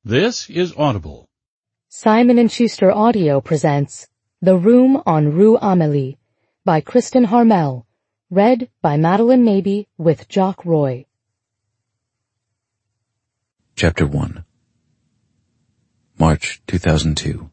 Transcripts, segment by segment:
This is Audible. Simon & Schuster Audio presents The Room on Rue Amélie by Kristen Harmel, read by Madeline Mabie with Jock Roy. Chapter 1. March 2002.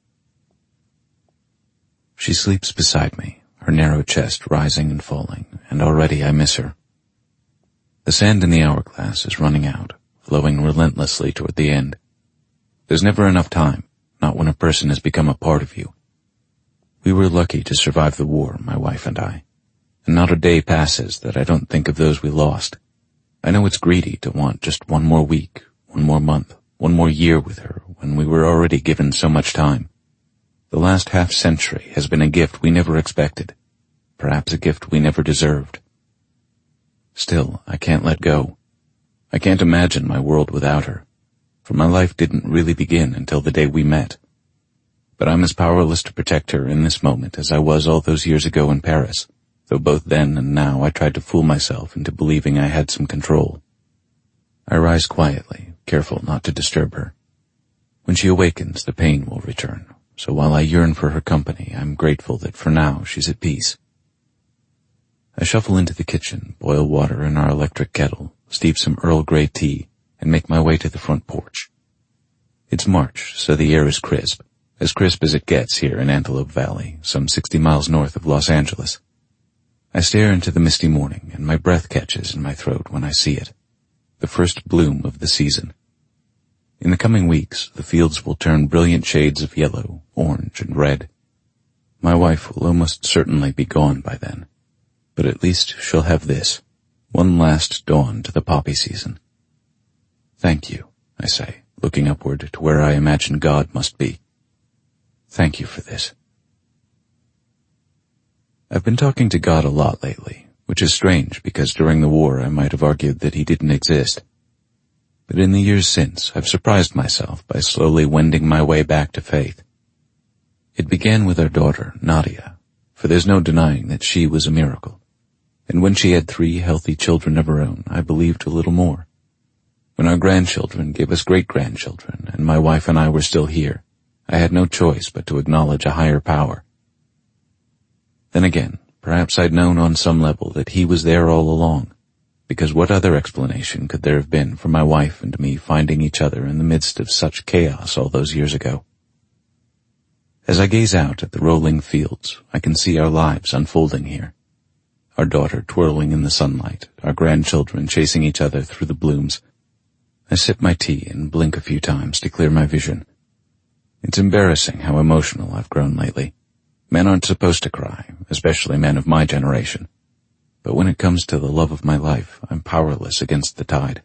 She sleeps beside me, her narrow chest rising and falling, and already I miss her. The sand in the hourglass is running out, flowing relentlessly toward the end. There's never enough time, not when a person has become a part of you. We were lucky to survive the war, my wife and I, and not a day passes that I don't think of those we lost. I know it's greedy to want just one more week, one more month, one more year with her when we were already given so much time. The last half-century has been a gift we never expected, perhaps a gift we never deserved. Still, I can't let go. I can't imagine my world without her, for my life didn't really begin until the day we met. But I'm as powerless to protect her in this moment as I was all those years ago in Paris, though both then and now I tried to fool myself into believing I had some control. I rise quietly, careful not to disturb her. When she awakens, the pain will return, so while I yearn for her company, I'm grateful that for now she's at peace. I shuffle into the kitchen, boil water in our electric kettle, steep some Earl Grey tea, and make my way to the front porch. It's March, so the air is crisp as it gets here in Antelope Valley, some 60 miles north of Los Angeles. I stare into the misty morning, and my breath catches in my throat when I see it, the first bloom of the season. In the coming weeks, the fields will turn brilliant shades of yellow, orange, and red. My wife will almost certainly be gone by then, but at least she'll have this, one last dawn to the poppy season. Thank you, I say, looking upward to where I imagine God must be. Thank you for this. I've been talking to God a lot lately, which is strange because during the war I might have argued that he didn't exist. But in the years since, I've surprised myself by slowly wending my way back to faith. It began with our daughter, Nadia, for there's no denying that she was a miracle. And when she had 3 healthy children of her own, I believed a little more. When our grandchildren gave us great-grandchildren, and my wife and I were still here, I had no choice but to acknowledge a higher power. Then again, perhaps I'd known on some level that he was there all along, because what other explanation could there have been for my wife and me finding each other in the midst of such chaos all those years ago? As I gaze out at the rolling fields, I can see our lives unfolding here. Our daughter twirling in the sunlight, our grandchildren chasing each other through the blooms. I sip my tea and blink a few times to clear my vision. It's embarrassing how emotional I've grown lately. Men aren't supposed to cry, especially men of my generation. But when it comes to the love of my life, I'm powerless against the tide.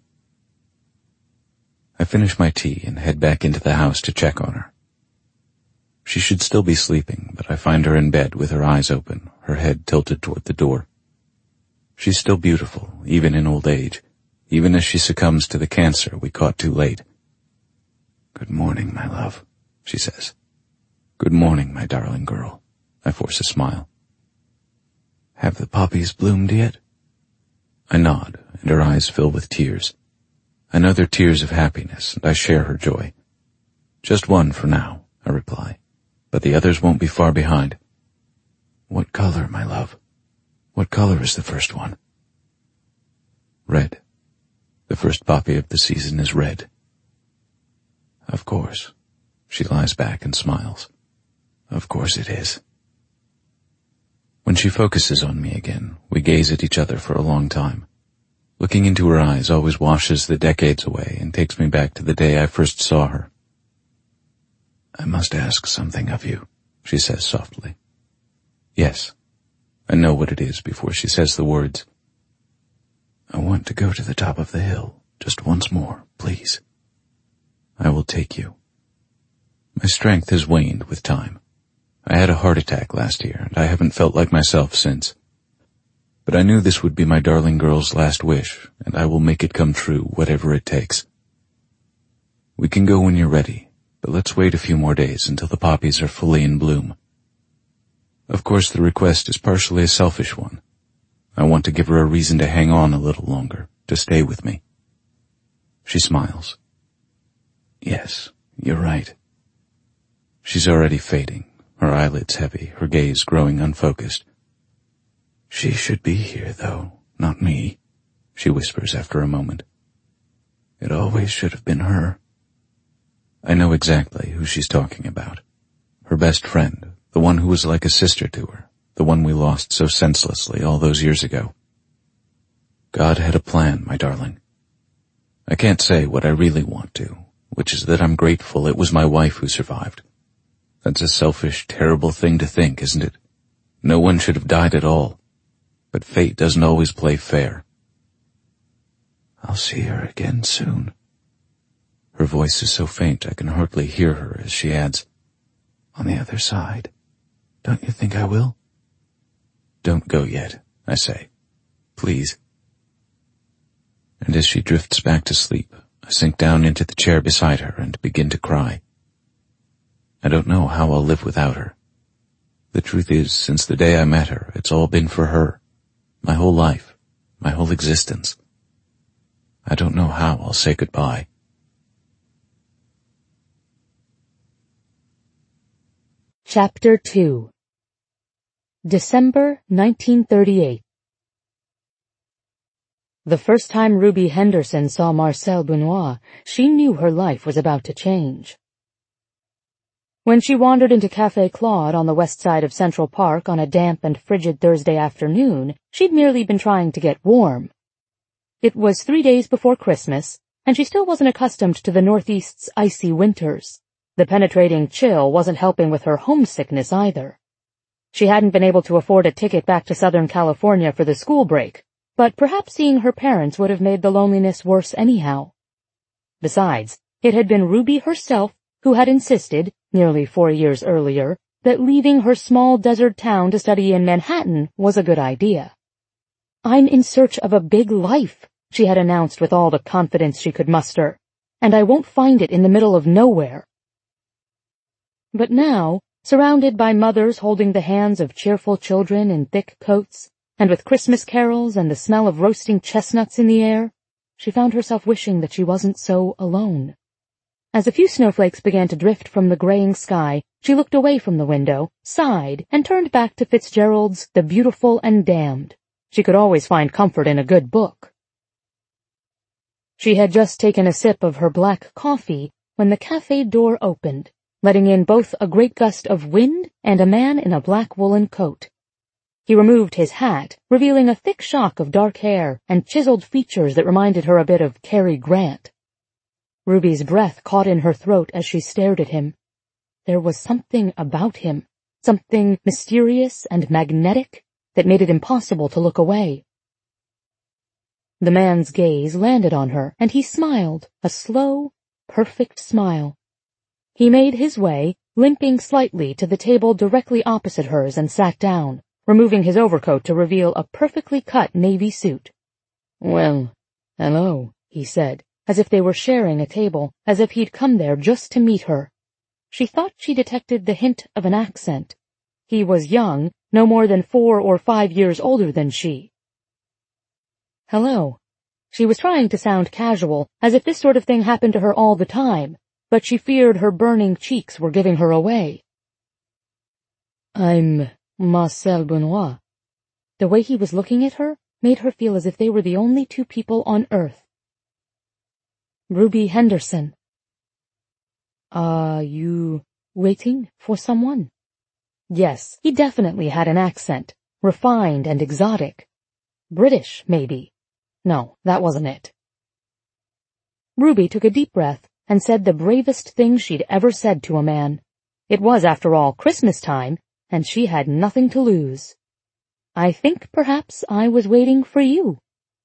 I finish my tea and head back into the house to check on her. She should still be sleeping, but I find her in bed with her eyes open, her head tilted toward the door. She's still beautiful, even in old age, even as she succumbs to the cancer we caught too late. Good morning, my love, she says. Good morning, my darling girl. I force a smile. Have the poppies bloomed yet? I nod, and her eyes fill with tears. I know they're tears of happiness, and I share her joy. Just one for now, I reply, but the others won't be far behind. What color, my love? What color is the first one? Red. The first poppy of the season is red. Of course. She lies back and smiles. Of course it is. When she focuses on me again, we gaze at each other for a long time. Looking into her eyes always washes the decades away and takes me back to the day I first saw her. I must ask something of you, she says softly. Yes. I know what it is before she says the words. I want to go to the top of the hill, just once more, please. I will take you. My strength has waned with time. I had a heart attack last year, and I haven't felt like myself since. But I knew this would be my darling girl's last wish, and I will make it come true, whatever it takes. We can go when you're ready, but let's wait a few more days until the poppies are fully in bloom. Of course, the request is partially a selfish one. I want to give her a reason to hang on a little longer, to stay with me. She smiles. Yes. Yes, you're right. She's already fading, her eyelids heavy, her gaze growing unfocused. She should be here, though, not me, she whispers after a moment. It always should have been her. I know exactly who she's talking about. Her best friend, the one who was like a sister to her, the one we lost so senselessly all those years ago. God had a plan, my darling. I can't say what I really want to, which is that I'm grateful it was my wife who survived. That's a selfish, terrible thing to think, isn't it? No one should have died at all. But fate doesn't always play fair. I'll see her again soon. Her voice is so faint I can hardly hear her as she adds, on the other side. Don't you think I will? Don't go yet, I say. Please. And as she drifts back to sleep, I sink down into the chair beside her and begin to cry. I don't know how I'll live without her. The truth is, since the day I met her, it's all been for her. My whole life, my whole existence. I don't know how I'll say goodbye. Chapter 2. December 1938. The first time Ruby Henderson saw Marcel Benoit, she knew her life was about to change. When she wandered into Café Claude on the west side of Central Park on a damp and frigid Thursday afternoon, she'd merely been trying to get warm. It was 3 days before Christmas, and she still wasn't accustomed to the Northeast's icy winters. The penetrating chill wasn't helping with her homesickness either. She hadn't been able to afford a ticket back to Southern California for the school break, but perhaps seeing her parents would have made the loneliness worse anyhow. Besides, it had been Ruby herself who had insisted, nearly 4 years earlier, that leaving her small desert town to study in Manhattan was a good idea. I'm in search of a big life, she had announced with all the confidence she could muster, and I won't find it in the middle of nowhere. But now, surrounded by mothers holding the hands of cheerful children in thick coats, and with Christmas carols and the smell of roasting chestnuts in the air, she found herself wishing that she wasn't so alone. As a few snowflakes began to drift from the graying sky, she looked away from the window, sighed, and turned back to Fitzgerald's The Beautiful and Damned. She could always find comfort in a good book. She had just taken a sip of her black coffee when the cafe door opened, letting in both a great gust of wind and a man in a black woolen coat. He removed his hat, revealing a thick shock of dark hair and chiseled features that reminded her a bit of Cary Grant. Ruby's breath caught in her throat as she stared at him. There was something about him, something mysterious and magnetic, that made it impossible to look away. The man's gaze landed on her, and he smiled, a slow, perfect smile. He made his way, limping slightly to the table directly opposite hers and sat down, removing his overcoat to reveal a perfectly cut navy suit. "Well, hello," he said, as if they were sharing a table, as if he'd come there just to meet her. She thought she detected the hint of an accent. He was young, no more than 4 or 5 years older than she. "Hello." She was trying to sound casual, as if this sort of thing happened to her all the time, but she feared her burning cheeks were giving her away. "I'm Marcel Benoit." The way he was looking at her made her feel as if they were the only 2 people on earth. "Ruby Henderson." "Are you waiting for someone?" Yes, he definitely had an accent, refined and exotic. British, maybe. No, that wasn't it. Ruby took a deep breath and said the bravest thing she'd ever said to a man. It was, after all, Christmas time, and she had nothing to lose. "I think perhaps I was waiting for you."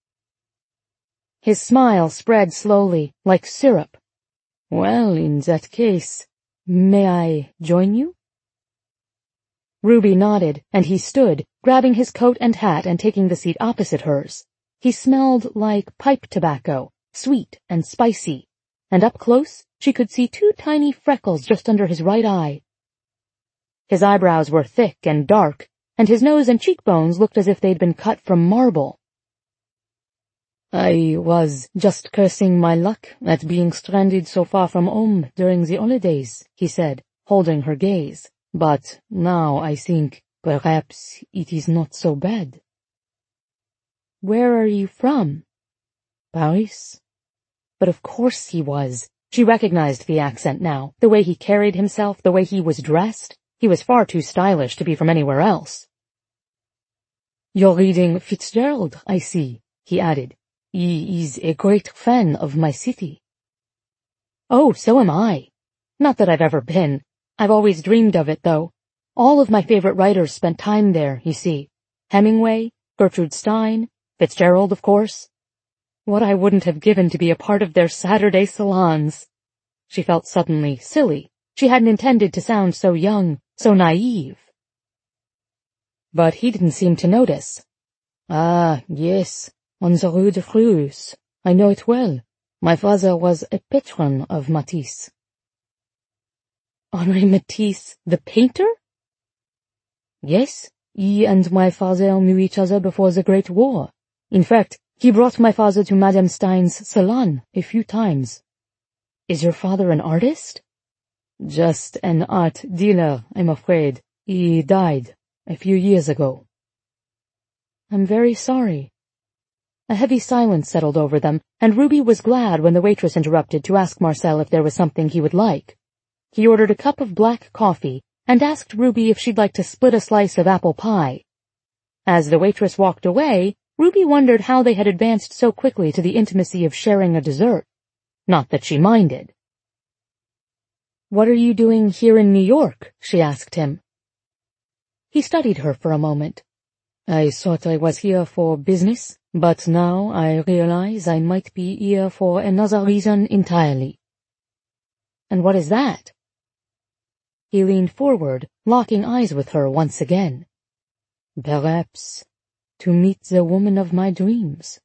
His smile spread slowly, like syrup. "Well, in that case, may I join you?" Ruby nodded, and he stood, grabbing his coat and hat and taking the seat opposite hers. He smelled like pipe tobacco, sweet and spicy, and up close she could see 2 tiny freckles just under his right eye. His eyebrows were thick and dark, and his nose and cheekbones looked as if they'd been cut from marble. I was just cursing my luck at being stranded so far from home during the holidays, he said, holding her gaze. But now I think perhaps it is not so bad. Where are you from? Paris. But of course he was. She recognized the accent now, the way he carried himself, the way he was dressed. He was far too stylish to be from anywhere else. You're reading Fitzgerald, I see, he added. He is a great fan of my city. Oh, so am I. Not that I've ever been. I've always dreamed of it, though. All of my favorite writers spent time there, you see. Hemingway, Gertrude Stein, Fitzgerald, of course. What I wouldn't have given to be a part of their Saturday salons. She felt suddenly silly. She hadn't intended to sound so young, so naive. But he didn't seem to notice. Ah, yes, on the Rue de Frousse. I know it well. My father was a patron of Matisse. Henri Matisse, the painter? Yes, he and my father knew each other before the Great War. In fact, he brought my father to Madame Stein's salon a few times. Is your father an artist? Just an art dealer, I'm afraid. He died a few years ago. I'm very sorry. A heavy silence settled over them, and Ruby was glad when the waitress interrupted to ask Marcel if there was something he would like. He ordered a cup of black coffee and asked Ruby if she'd like to split a slice of apple pie. As the waitress walked away, Ruby wondered how they had advanced so quickly to the intimacy of sharing a dessert. Not that she minded. What are you doing here in New York? She asked him. He studied her for a moment. I thought I was here for business, but now I realize I might be here for another reason entirely. And what is that? He leaned forward, locking eyes with her once again. Perhaps to meet the woman of my dreams.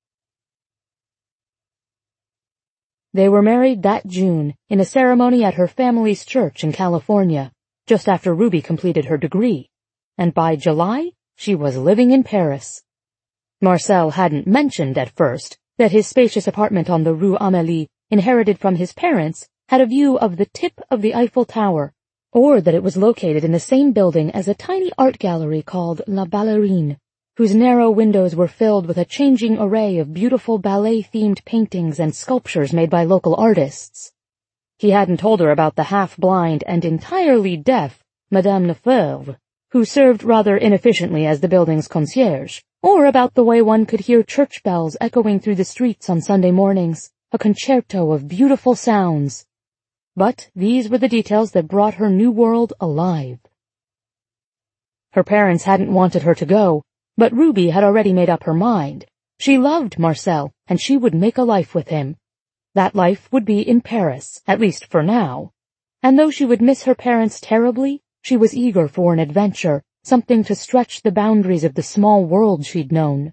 They were married that June in a ceremony at her family's church in California, just after Ruby completed her degree, and by July she was living in Paris. Marcel hadn't mentioned at first that his spacious apartment on the Rue Amélie, inherited from his parents, had a view of the tip of the Eiffel Tower, or that it was located in the same building as a tiny art gallery called La Ballerine, whose narrow windows were filled with a changing array of beautiful ballet-themed paintings and sculptures made by local artists. He hadn't told her about the half-blind and entirely deaf Madame Lefebvre, who served rather inefficiently as the building's concierge, or about the way one could hear church bells echoing through the streets on Sunday mornings, a concerto of beautiful sounds. But these were the details that brought her new world alive. Her parents hadn't wanted her to go, but Ruby had already made up her mind. She loved Marcel, and she would make a life with him. That life would be in Paris, at least for now. And though she would miss her parents terribly, she was eager for an adventure, something to stretch the boundaries of the small world she'd known.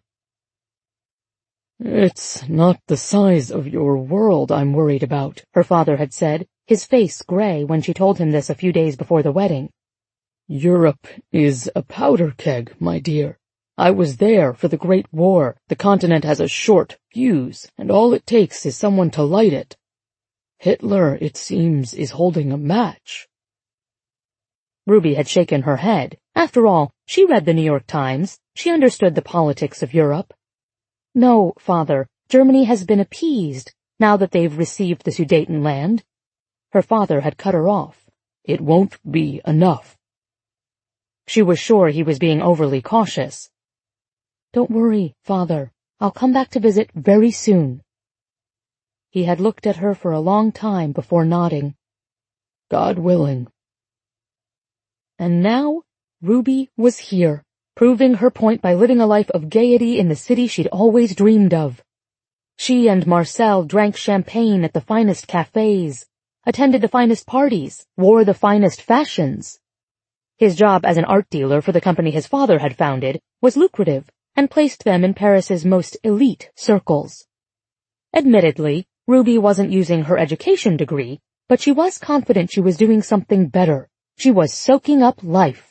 It's not the size of your world I'm worried about, her father had said, his face gray when she told him this a few days before the wedding. Europe is a powder keg, my dear. I was there for the Great War. The continent has a short fuse, and all it takes is someone to light it. Hitler, it seems, is holding a match. Ruby had shaken her head. After all, she read the New York Times. She understood the politics of Europe. No, father, Germany has been appeased, now that they've received the Sudetenland. Her father had cut her off. It won't be enough. She was sure he was being overly cautious. Don't worry, father. I'll come back to visit very soon. He had looked at her for a long time before nodding. God willing. And now, Ruby was here, proving her point by living a life of gaiety in the city she'd always dreamed of. She and Marcel drank champagne at the finest cafes, attended the finest parties, wore the finest fashions. His job as an art dealer for the company his father had founded was lucrative and placed them in Paris's most elite circles. Admittedly, Ruby wasn't using her education degree, but she was confident she was doing something better. She was soaking up life.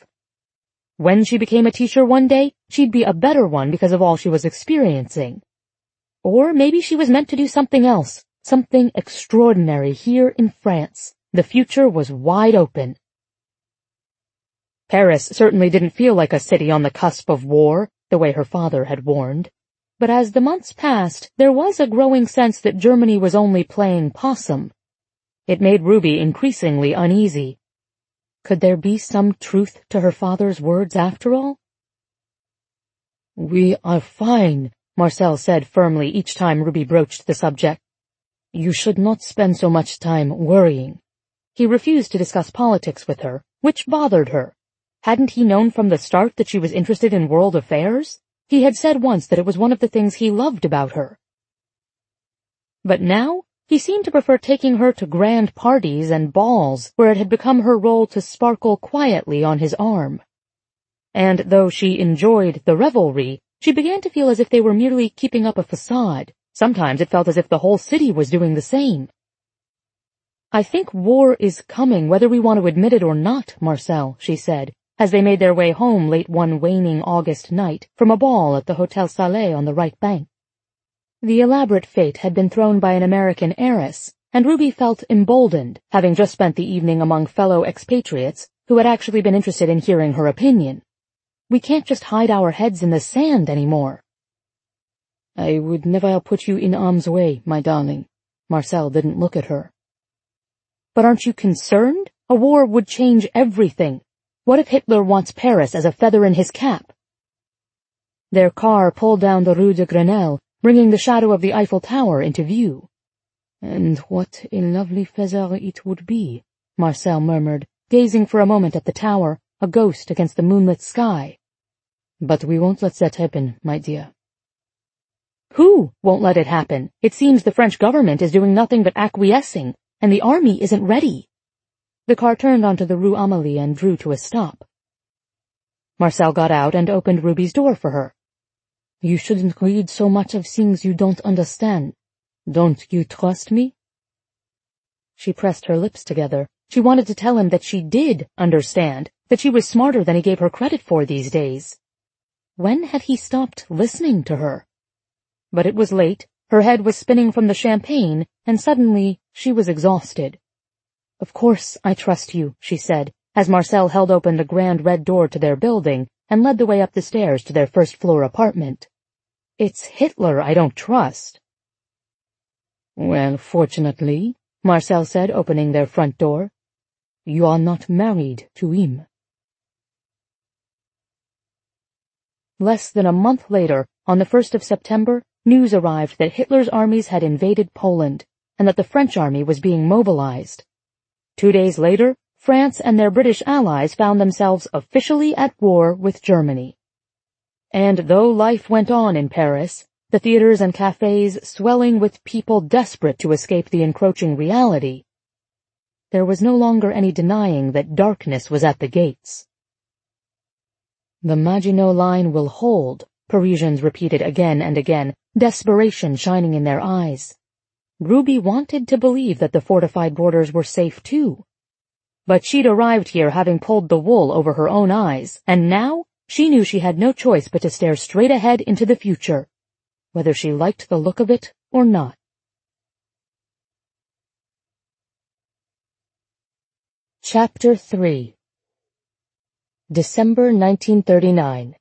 When she became a teacher one day, she'd be a better one because of all she was experiencing. Or maybe she was meant to do something else, something extraordinary here in France. The future was wide open. Paris certainly didn't feel like a city on the cusp of war, the way her father had warned. But as the months passed, there was a growing sense that Germany was only playing possum. It made Ruby increasingly uneasy. Could there be some truth to her father's words after all? "We are fine," Marcel said firmly each time Ruby broached the subject. "You should not spend so much time worrying." He refused to discuss politics with her, which bothered her. Hadn't he known from the start that she was interested in world affairs? He had said once that it was one of the things he loved about her. But now, he seemed to prefer taking her to grand parties and balls, where it had become her role to sparkle quietly on his arm. And though she enjoyed the revelry, she began to feel as if they were merely keeping up a facade. Sometimes it felt as if the whole city was doing the same. "I think war is coming, whether we want to admit it or not, Marcel," she said, as they made their way home late one waning August night from a ball at the Hotel Salé on the right bank. The elaborate fete had been thrown by an American heiress, and Ruby felt emboldened, having just spent the evening among fellow expatriates who had actually been interested in hearing her opinion. We can't just hide our heads in the sand anymore. "I would never put you in harm's way, my darling." Marcel didn't look at her. "But aren't you concerned? A war would change everything. What if Hitler wants Paris as a feather in his cap?" Their car pulled down the Rue de Grenelle, bringing the shadow of the Eiffel Tower into view. "And what a lovely feather it would be," Marcel murmured, gazing for a moment at the tower, a ghost against the moonlit sky. "But we won't let that happen, my dear." "Who won't let it happen? It seems the French government is doing nothing but acquiescing, and the army isn't ready." The car turned onto the Rue Amélie and drew to a stop. Marcel got out and opened Ruby's door for her. "You shouldn't read so much of things you don't understand. Don't you trust me?" She pressed her lips together. She wanted to tell him that she did understand, that she was smarter than he gave her credit for these days. When had he stopped listening to her? But it was late, her head was spinning from the champagne, and suddenly she was exhausted. "Of course I trust you," she said, as Marcel held open the grand red door to their building and led the way up the stairs to their first-floor apartment. "It's Hitler I don't trust." "Well, fortunately," Marcel said, opening their front door, "you are not married to him." Less than a month later, on the 1st of September, news arrived that Hitler's armies had invaded Poland, and that the French army was being mobilized. 2 days later, France and their British allies found themselves officially at war with Germany. And though life went on in Paris, the theaters and cafes swelling with people desperate to escape the encroaching reality, there was no longer any denying that darkness was at the gates. "The Maginot Line will hold," Parisians repeated again and again, desperation shining in their eyes. Ruby wanted to believe that the fortified borders were safe too. But she'd arrived here having pulled the wool over her own eyes, and now she knew she had no choice but to stare straight ahead into the future, whether she liked the look of it or not. Chapter 3. December 1939.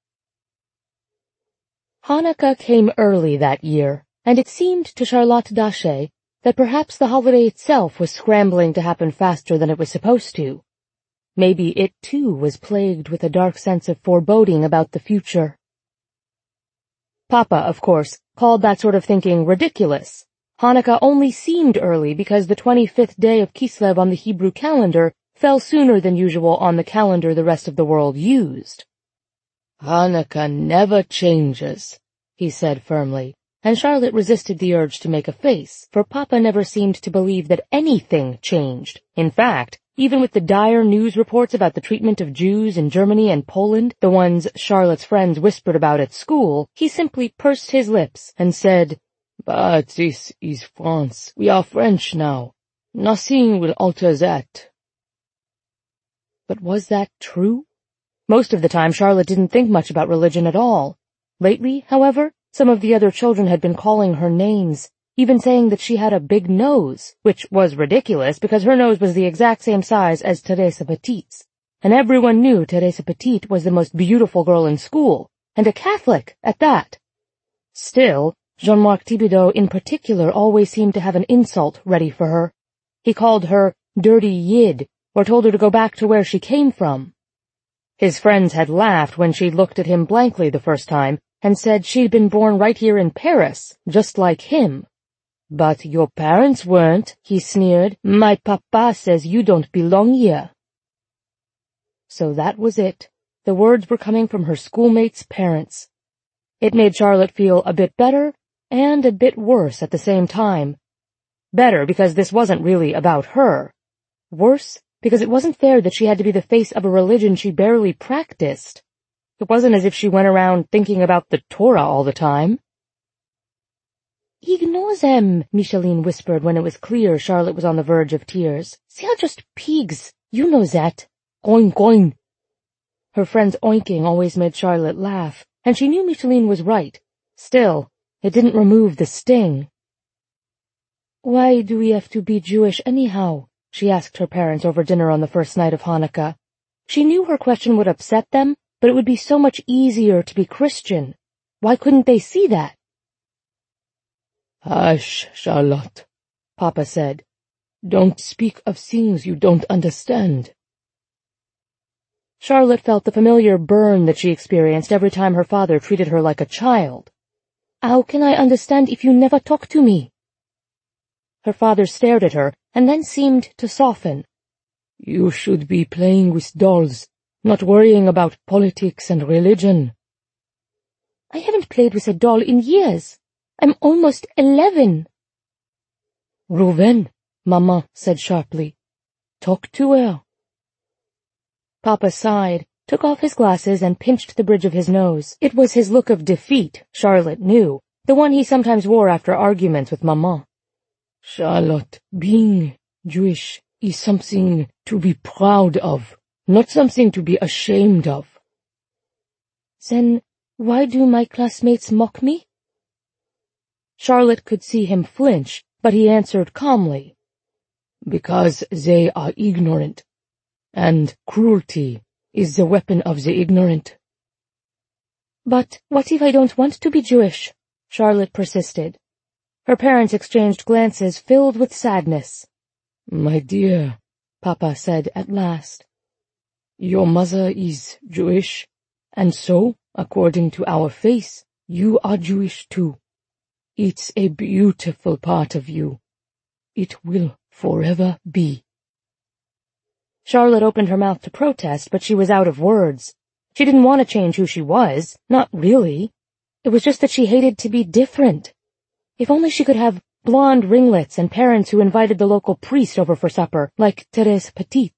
Hanukkah came early that year, and it seemed to Charlotte Dachet that perhaps the holiday itself was scrambling to happen faster than it was supposed to. Maybe it too was plagued with a dark sense of foreboding about the future. Papa, of course, called that sort of thinking ridiculous. Hanukkah only seemed early because the 25th day of Kislev on the Hebrew calendar fell sooner than usual on the calendar the rest of the world used. "Hanukkah never changes," he said firmly, and Charlotte resisted the urge to make a face, for Papa never seemed to believe that anything changed. In fact, even with the dire news reports about the treatment of Jews in Germany and Poland, the ones Charlotte's friends whispered about at school, he simply pursed his lips and said, "But this is France. We are French now. Nothing will alter that." But was that true? Most of the time Charlotte didn't think much about religion at all. Lately, however, Some of the other children had been calling her names, even saying that she had a big nose, which was ridiculous because her nose was the exact same size as Teresa Petit's, and everyone knew Teresa Petit was the most beautiful girl in school, and a Catholic at that. Still, Jean-Marc Thibodeau in particular always seemed to have an insult ready for her. He called her dirty Yid, or told her to go back to where she came from. His friends had laughed when she'd looked at him blankly the first time, and said she'd been born right here in Paris, just like him. "But your parents weren't," he sneered. "My papa says you don't belong here." So that was it. The words were coming from her schoolmates' parents. It made Charlotte feel a bit better and a bit worse at the same time. Better because this wasn't really about her. Worse because it wasn't fair that she had to be the face of a religion she barely practiced. It wasn't as if she went around thinking about the Torah all the time. "Ignore them," Micheline whispered when it was clear Charlotte was on the verge of tears. "They are just pigs. You know that. Oink, oink." Her friend's oinking always made Charlotte laugh, and she knew Micheline was right. Still, it didn't remove the sting. "Why do we have to be Jewish anyhow?" she asked her parents over dinner on the first night of Hanukkah. She knew her question would upset them, but it would be so much easier to be Christian. Why couldn't they see that? "Hush, Charlotte," Papa said. "Don't speak of things you don't understand." Charlotte felt the familiar burn that she experienced every time her father treated her like a child. "How can I understand if you never talk to me?" Her father stared at her and then seemed to soften. "You should be playing with dolls, not worrying about politics and religion." "I haven't played with a doll in years. I'm almost 11. "Reuven," Mama said sharply. "Talk to her." Papa sighed, took off his glasses and pinched the bridge of his nose. It was his look of defeat, Charlotte knew, the one he sometimes wore after arguments with Mama. "Charlotte, being Jewish is something to be proud of, not something to be ashamed of." "Then why do my classmates mock me?" Charlotte could see him flinch, but he answered calmly. "Because they are ignorant, and cruelty is the weapon of the ignorant." "But what if I don't want to be Jewish?" Charlotte persisted. Her parents exchanged glances filled with sadness. "My dear," Papa said at last, "your mother is Jewish, and so, according to our faith, you are Jewish too. It's a beautiful part of you. It will forever be." Charlotte opened her mouth to protest, but she was out of words. She didn't want to change who she was, not really. It was just that she hated to be different. If only she could have blonde ringlets and parents who invited the local priest over for supper, like Thérèse Petit.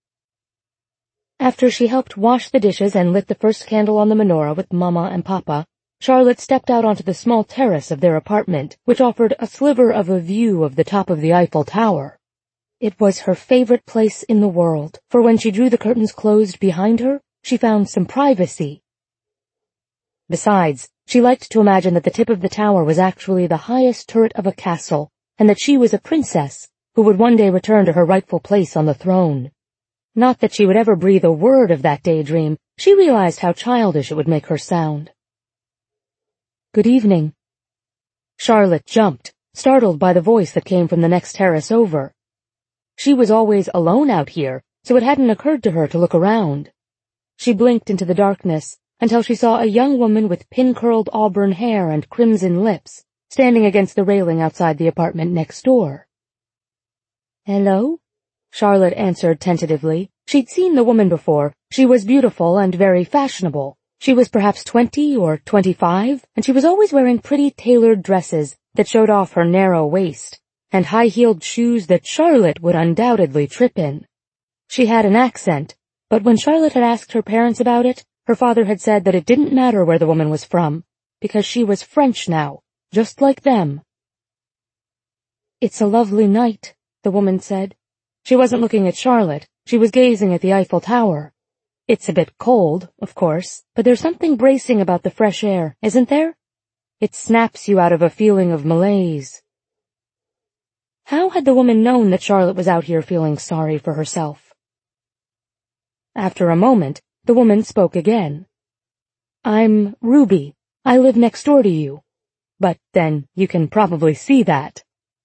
After she helped wash the dishes and lit the first candle on the menorah with Mama and Papa, Charlotte stepped out onto the small terrace of their apartment, which offered a sliver of a view of the top of the Eiffel Tower. It was her favorite place in the world, for when she drew the curtains closed behind her, she found some privacy. Besides, she liked to imagine that the tip of the tower was actually the highest turret of a castle, and that she was a princess who would one day return to her rightful place on the throne. Not that she would ever breathe a word of that daydream, she realized how childish it would make her sound. "Good evening." Charlotte jumped, startled by the voice that came from the next terrace over. She was always alone out here, so it hadn't occurred to her to look around. She blinked into the darkness until she saw a young woman with pin-curled auburn hair and crimson lips, standing against the railing outside the apartment next door. "Hello?" Charlotte answered tentatively. She'd seen the woman before. She was beautiful and very fashionable. She was perhaps 20 or 25, and she was always wearing pretty tailored dresses that showed off her narrow waist, and high-heeled shoes that Charlotte would undoubtedly trip in. She had an accent, but when Charlotte had asked her parents about it, her father had said that it didn't matter where the woman was from, because she was French now, just like them. "It's a lovely night," the woman said. She wasn't looking at Charlotte, she was gazing at the Eiffel Tower. "It's a bit cold, of course, but there's something bracing about the fresh air, isn't there?" It snaps you out of a feeling of malaise. How had the woman known that Charlotte was out here feeling sorry for herself? After a moment, the woman spoke again. I'm Ruby. I live next door to you. But then you can probably see that.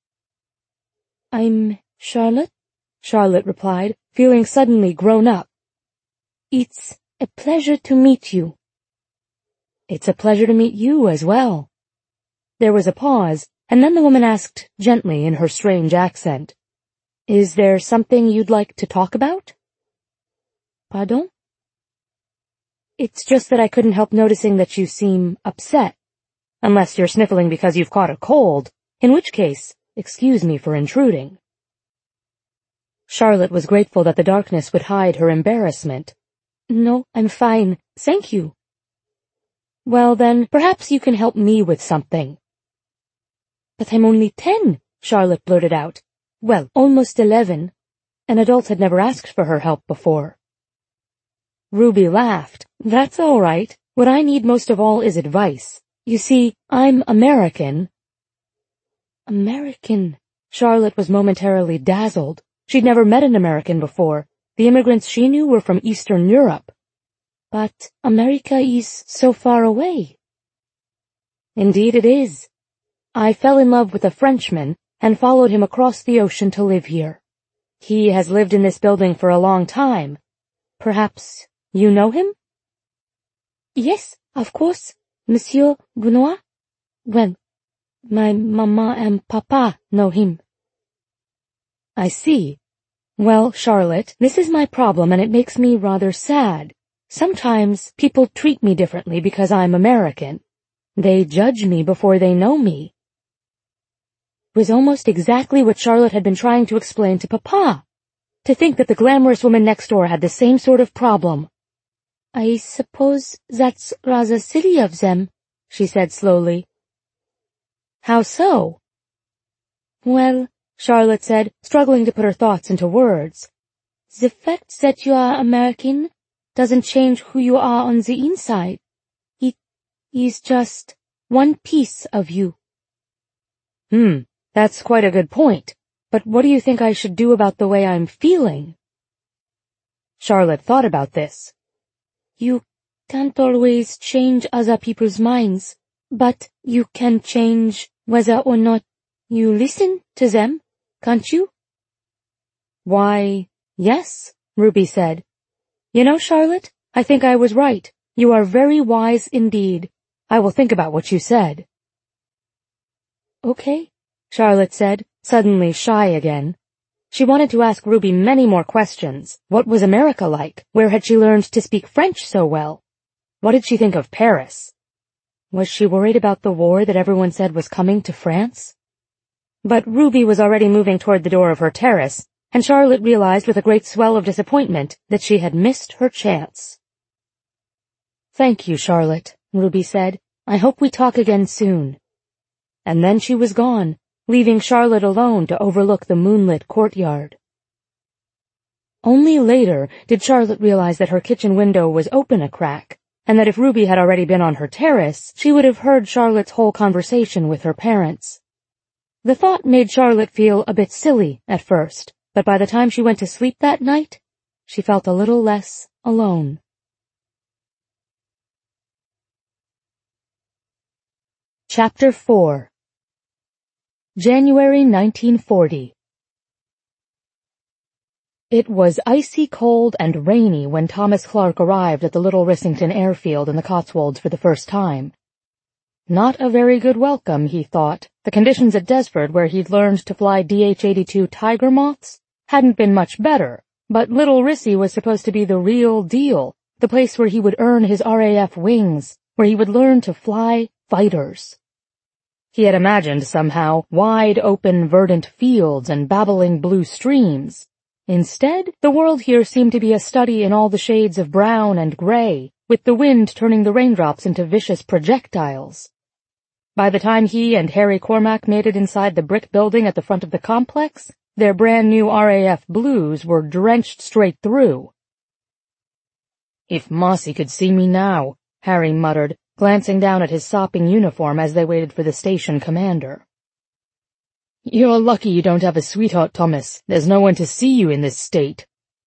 I'm Charlotte, Charlotte replied, feeling suddenly grown up. It's a pleasure to meet you. It's a pleasure to meet you as well. There was a pause, and then the woman asked gently in her strange accent, Is there something you'd like to talk about? Pardon? It's just that I couldn't help noticing that you seem upset. Unless you're sniffling because you've caught a cold, in which case, excuse me for intruding. Charlotte was grateful that the darkness would hide her embarrassment. No, I'm fine, thank you. Well then, perhaps you can help me with something. But I'm only 10, Charlotte blurted out. Well, almost 11. An adult had never asked for her help before. Ruby laughed. That's all right. What I need most of all is advice. You see, I'm American. American? Charlotte was momentarily dazzled. She'd never met an American before. The immigrants she knew were from Eastern Europe. But America is so far away. Indeed it is. I fell in love with a Frenchman and followed him across the ocean to live here. He has lived in this building for a long time. Perhaps you know him? Yes, of course. Monsieur Benoit? Well, my mama and papa know him. I see. Well, Charlotte, this is my problem and it makes me rather sad. Sometimes people treat me differently because I'm American. They judge me before they know me. It was almost exactly what Charlotte had been trying to explain to Papa. To think that the glamorous woman next door had the same sort of problem. I suppose that's rather silly of them, she said slowly. How so? Well, Charlotte said, struggling to put her thoughts into words. The fact that you are American doesn't change who you are on the inside. It is just one piece of you. That's quite a good point. But what do you think I should do about the way I'm feeling? Charlotte thought about this. You can't always change other people's minds, but you can change whether or not you listen to them, can't you? Why, yes, Ruby said. You know, Charlotte, I think I was right. You are very wise indeed. I will think about what you said. Okay, Charlotte said, suddenly shy again. She wanted to ask Ruby many more questions. What was America like? Where had she learned to speak French so well? What did she think of Paris? Was she worried about the war that everyone said was coming to France? But Ruby was already moving toward the door of her terrace, and Charlotte realized with a great swell of disappointment that she had missed her chance. Thank you, Charlotte, Ruby said. I hope we talk again soon. And then she was gone, leaving Charlotte alone to overlook the moonlit courtyard. Only later did Charlotte realize that her kitchen window was open a crack, and that if Ruby had already been on her terrace, she would have heard Charlotte's whole conversation with her parents. The thought made Charlotte feel a bit silly at first, but by the time she went to sleep that night, she felt a little less alone. Chapter 4 January 1940. It was icy cold and rainy when Thomas Clark arrived at the Little Rissington airfield in the Cotswolds for the first time. Not a very good welcome, he thought. The conditions at Desford, where he'd learned to fly DH-82 Tiger Moths, hadn't been much better, but Little Rissy was supposed to be the real deal, the place where he would earn his RAF wings, where he would learn to fly fighters. He had imagined, somehow, wide-open verdant fields and babbling blue streams. Instead, the world here seemed to be a study in all the shades of brown and gray, with the wind turning the raindrops into vicious projectiles. By the time he and Harry Cormack made it inside the brick building at the front of the complex, their brand-new RAF blues were drenched straight through. "If Mossy could see me now," Harry muttered, glancing down at his sopping uniform as they waited for the station commander. "You're lucky you don't have a sweetheart, Thomas. There's no one to see you in this state."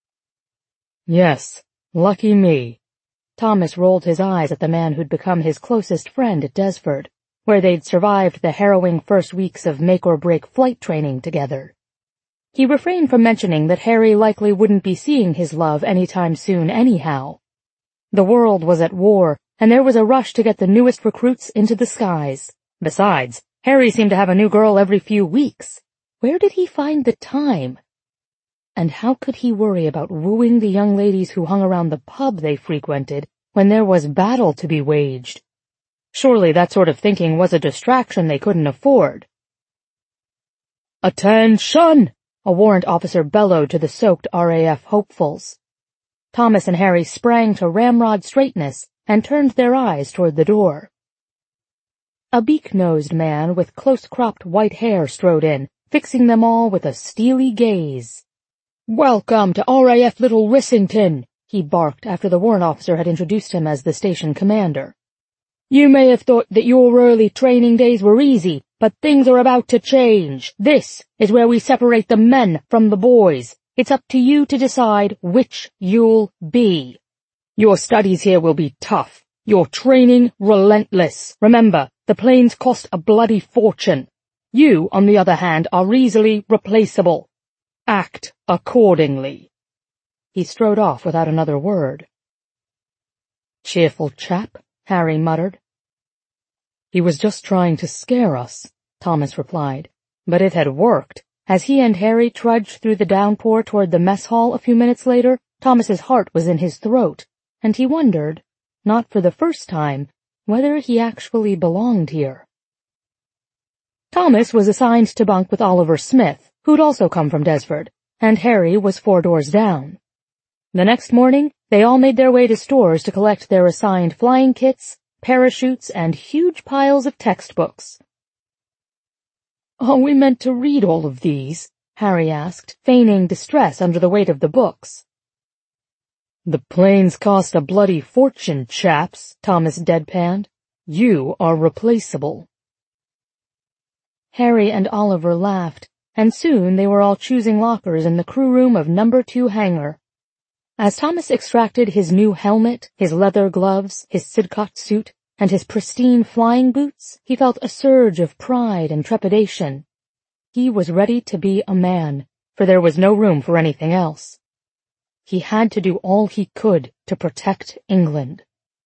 "Yes, lucky me." Thomas rolled his eyes at the man who'd become his closest friend at Desford, where they'd survived the harrowing first weeks of make-or-break flight training together. He refrained from mentioning that Harry likely wouldn't be seeing his love anytime soon anyhow. The world was at war, and there was a rush to get the newest recruits into the skies. Besides, Harry seemed to have a new girl every few weeks. Where did he find the time? And how could he worry about wooing the young ladies who hung around the pub they frequented when there was battle to be waged? Surely that sort of thinking was a distraction they couldn't afford. "Attention!" a warrant officer bellowed to the soaked RAF hopefuls. Thomas and Harry sprang to ramrod straightness and turned their eyes toward the door. A beak-nosed man with close-cropped white hair strode in, fixing them all with a steely gaze. "Welcome to RAF Little Rissington," he barked after the warrant officer had introduced him as the station commander. "You may have thought that your early training days were easy, but things are about to change. This is where we separate the men from the boys. It's up to you to decide which you'll be. Your studies here will be tough. Your training relentless. Remember, the planes cost a bloody fortune. You, on the other hand, are easily replaceable. Act accordingly." He strode off without another word. "Cheerful chap," Harry muttered. "He was just trying to scare us," Thomas replied. But it had worked. As he and Harry trudged through the downpour toward the mess hall a few minutes later, Thomas's heart was in his throat, and he wondered, not for the first time, whether he actually belonged here. Thomas was assigned to bunk with Oliver Smith, who'd also come from Desford, and Harry was 4 doors down. The next morning, they all made their way to stores to collect their assigned flying kits, parachutes, and huge piles of textbooks. "Are we meant to read all of these?" Harry asked, feigning distress under the weight of the books. "The planes cost a bloody fortune, chaps," Thomas deadpanned. "You are replaceable." Harry and Oliver laughed, and soon they were all choosing lockers in the crew room of No. 2 hangar. As Thomas extracted his new helmet, his leather gloves, his Sidcot suit, and his pristine flying boots, he felt a surge of pride and trepidation. He was ready to be a man, for there was no room for anything else. He had to do all he could to protect England.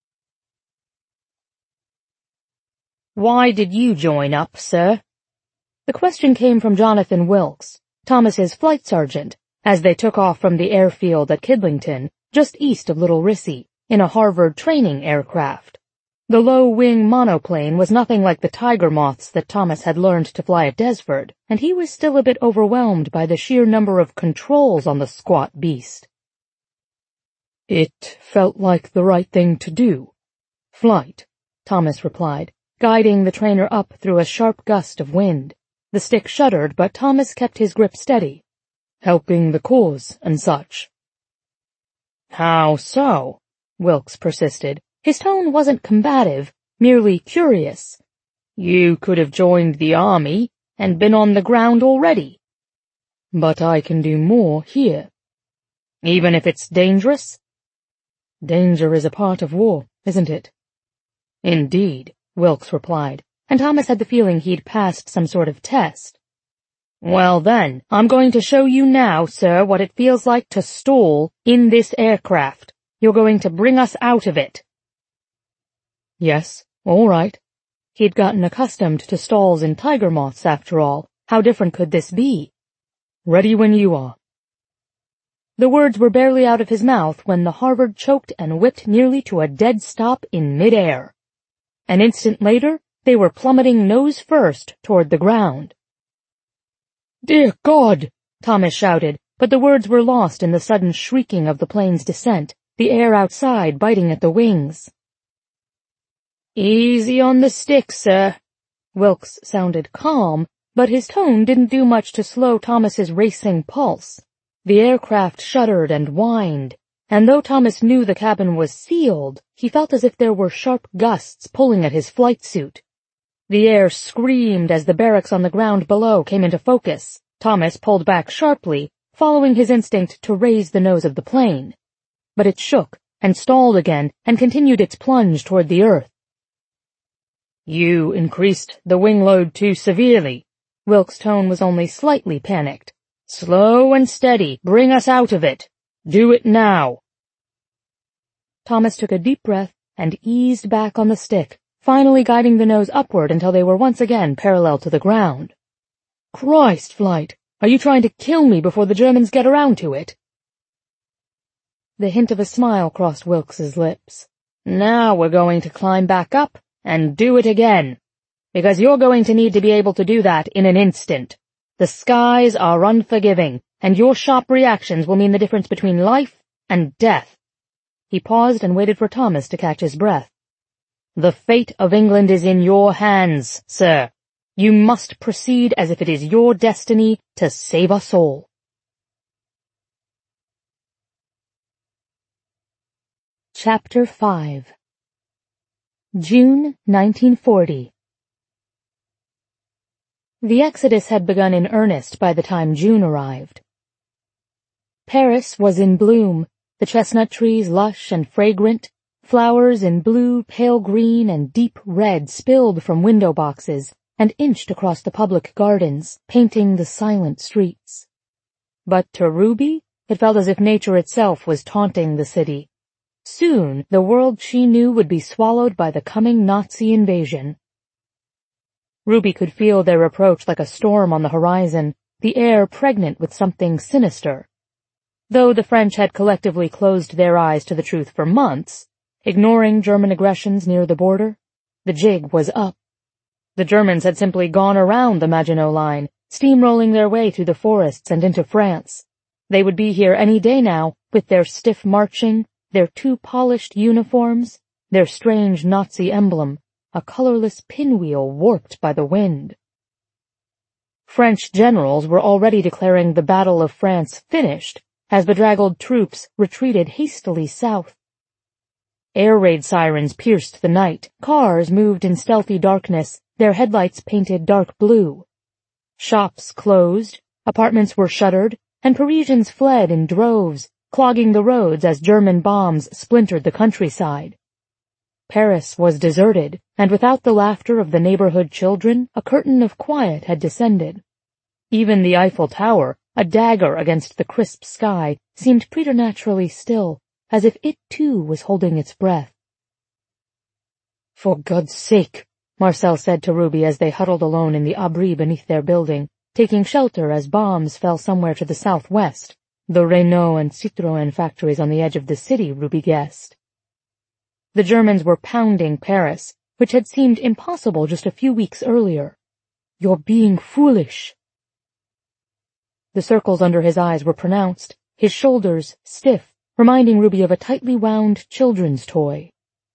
"Why did you join up, sir?" The question came from Jonathan Wilkes, Thomas's flight sergeant, as they took off from the airfield at Kidlington, just east of Little Rissy, in a Harvard training aircraft. The low-wing monoplane was nothing like the Tiger Moths that Thomas had learned to fly at Desford, and he was still a bit overwhelmed by the sheer number of controls on the squat beast. "It felt like the right thing to do. Flight," Thomas replied, guiding the trainer up through a sharp gust of wind. The stick shuddered, but Thomas kept his grip steady. "Helping the cause and such." "How so?" Wilkes persisted. His tone wasn't combative, merely curious. "You could have joined the army and been on the ground already." "But I can do more here." "Even if it's dangerous?" "Danger is a part of war, isn't it?" "Indeed," Wilkes replied, and Thomas had the feeling he'd passed some sort of test. "Well then, I'm going to show you now, sir, what it feels like to stall in this aircraft. You're going to bring us out of it." Yes, all right. He'd gotten accustomed to stalls in Tiger Moths after all. How different could this be? "Ready when you are." The words were barely out of his mouth when the Harvard choked and whipped nearly to a dead stop in midair. An instant later, they were plummeting nose first toward the ground. "Dear God!" Thomas shouted, but the words were lost in the sudden shrieking of the plane's descent, the air outside biting at the wings. "Easy on the stick, sir." Wilkes sounded calm, but his tone didn't do much to slow Thomas's racing pulse. The aircraft shuddered and whined. and though Thomas knew the cabin was sealed, he felt as if there were sharp gusts pulling at his flight suit. The air screamed as the barracks on the ground below came into focus. Thomas pulled back sharply, following his instinct to raise the nose of the plane. But it shook and stalled again and continued its plunge toward the earth. "You increased the wing load too severely." Wilkes' tone was only slightly panicked. "Slow and steady, bring us out of it. Do it now." Thomas took a deep breath and eased back on the stick, finally guiding the nose upward until they were once again parallel to the ground. "Christ, Flight, are you trying to kill me before the Germans get around to it?" The hint of a smile crossed Wilkes's lips. "Now we're going to climb back up and do it again, because you're going to need to be able to do that in an instant. The skies are unforgiving, and your sharp reactions will mean the difference between life and death." He paused and waited for Thomas to catch his breath. "The fate of England is in your hands, sir. You must proceed as if it is your destiny to save us all." Chapter 5. June 1940. The exodus had begun in earnest by the time June arrived. Paris was in bloom, the chestnut trees lush and fragrant, flowers in blue, pale green, and deep red spilled from window boxes and inched across the public gardens, painting the silent streets. But to Ruby, it felt as if nature itself was taunting the city. Soon, the world she knew would be swallowed by the coming Nazi invasion. Ruby could feel their approach like a storm on the horizon, the air pregnant with something sinister. Though the French had collectively closed their eyes to the truth for months, ignoring German aggressions near the border, the jig was up. The Germans had simply gone around the Maginot Line, steamrolling their way through the forests and into France. They would be here any day now, with their stiff marching, their too polished uniforms, their strange Nazi emblem, a colorless pinwheel warped by the wind. French generals were already declaring the Battle of France finished, as bedraggled troops retreated hastily south. Air raid sirens pierced the night, cars moved in stealthy darkness, their headlights painted dark blue. Shops closed, apartments were shuttered, and Parisians fled in droves, clogging the roads as German bombs splintered the countryside. Paris was deserted, and without the laughter of the neighborhood children, a curtain of quiet had descended. Even the Eiffel Tower, a dagger against the crisp sky, seemed preternaturally still, as if it too was holding its breath. "For God's sake," Marcel said to Ruby as they huddled alone in the abri beneath their building, taking shelter as bombs fell somewhere to the southwest, the Renault and Citroën factories on the edge of the city, Ruby guessed. The Germans were pounding Paris, which had seemed impossible just a few weeks earlier. "You're being foolish." The circles under his eyes were pronounced, his shoulders stiff, reminding Ruby of a tightly wound children's toy.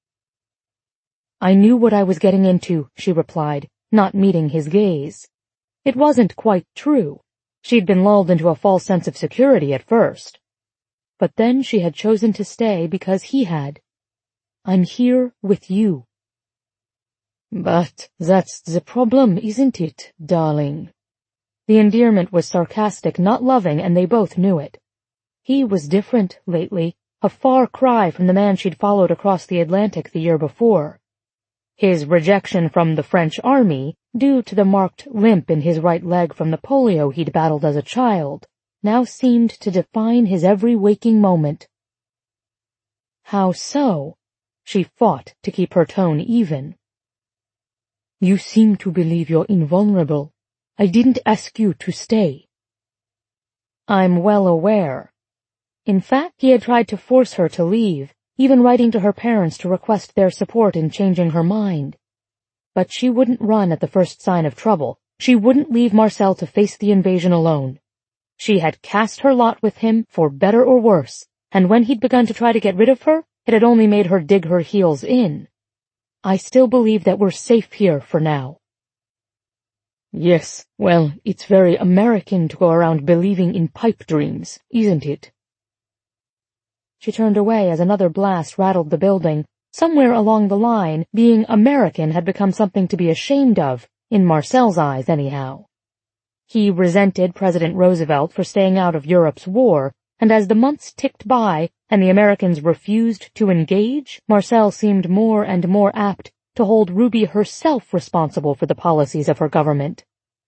"I knew what I was getting into," she replied, not meeting his gaze. It wasn't quite true. She'd been lulled into a false sense of security at first. But then she had chosen to stay because he had. "I'm here with you." "But that's the problem, isn't it, darling?" The endearment was sarcastic, not loving, and they both knew it. He was different lately, a far cry from the man she'd followed across the Atlantic the year before. His rejection from the French army, due to the marked limp in his right leg from the polio he'd battled as a child, now seemed to define his every waking moment. "How so?" She fought to keep her tone even. "You seem to believe you're invulnerable. I didn't ask you to stay." "I'm well aware." In fact, he had tried to force her to leave, even writing to her parents to request their support in changing her mind. But she wouldn't run at the first sign of trouble. She wouldn't leave Marcel to face the invasion alone. She had cast her lot with him for better or worse, and when he'd begun to try to get rid of her, it had only made her dig her heels in. "I still believe that we're safe here for now." "Yes, well, it's very American to go around believing in pipe dreams, isn't it?" She turned away as another blast rattled the building. Somewhere along the line, being American had become something to be ashamed of, in Marcel's eyes anyhow. He resented President Roosevelt for staying out of Europe's war, and as the months ticked by and the Americans refused to engage, Marcel seemed more and more apt to hold Ruby herself responsible for the policies of her government.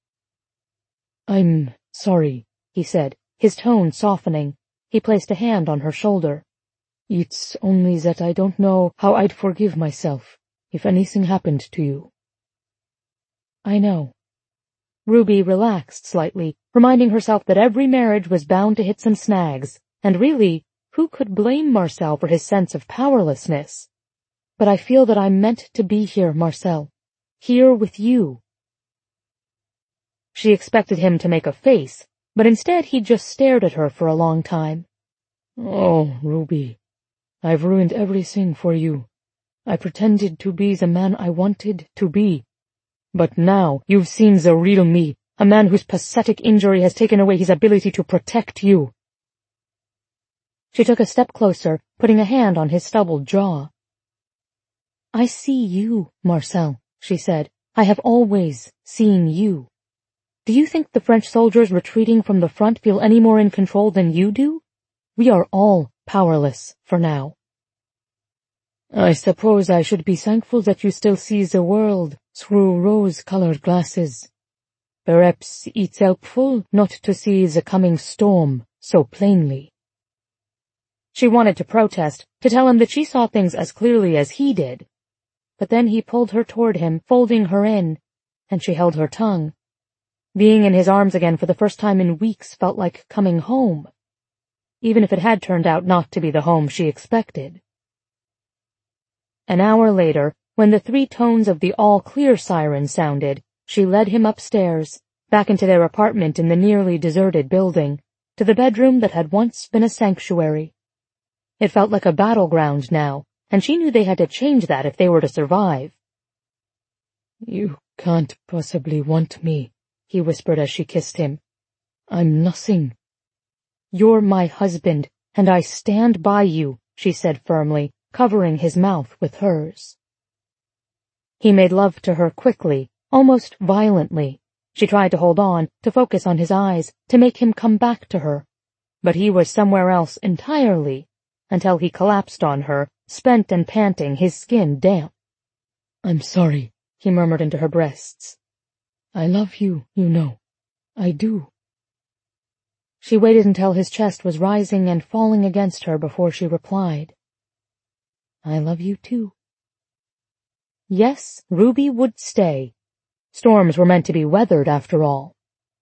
"I'm sorry," he said, his tone softening. He placed a hand on her shoulder. "It's only that I don't know how I'd forgive myself if anything happened to you." "I know." Ruby relaxed slightly, reminding herself that every marriage was bound to hit some snags, and really, who could blame Marcel for his sense of powerlessness? "But I feel that I'm meant to be here, Marcel. Here with you." She expected him to make a face, but instead he just stared at her for a long time. "Oh, Ruby, I've ruined everything for you. I pretended to be the man I wanted to be. But now you've seen the real me, a man whose pathetic injury has taken away his ability to protect you." She took a step closer, putting a hand on his stubbled jaw. "I see you, Marcel," she said. "I have always seen you. Do you think the French soldiers retreating from the front feel any more in control than you do? We are all powerless for now." "I suppose I should be thankful that you still see the world through rose-colored glasses. Perhaps it's helpful not to see the coming storm so plainly." She wanted to protest, to tell him that she saw things as clearly as he did. But then he pulled her toward him, folding her in, and she held her tongue. Being in his arms again for the first time in weeks felt like coming home, even if it had turned out not to be the home she expected. An hour later, when the 3 tones of the all-clear siren sounded, she led him upstairs, back into their apartment in the nearly deserted building, to the bedroom that had once been a sanctuary. It felt like a battleground now, and she knew they had to change that if they were to survive. "You can't possibly want me," he whispered as she kissed him. "I'm nothing." "You're my husband, and I stand by you," she said firmly, covering his mouth with hers. He made love to her quickly, almost violently. She tried to hold on, to focus on his eyes, to make him come back to her. But he was somewhere else entirely, until he collapsed on her, spent and panting, his skin damp. "I'm sorry," he murmured into her breasts. "I love you, you know. I do." She waited until his chest was rising and falling against her before she replied. "I love you too." Yes, Ruby would stay. Storms were meant to be weathered, after all.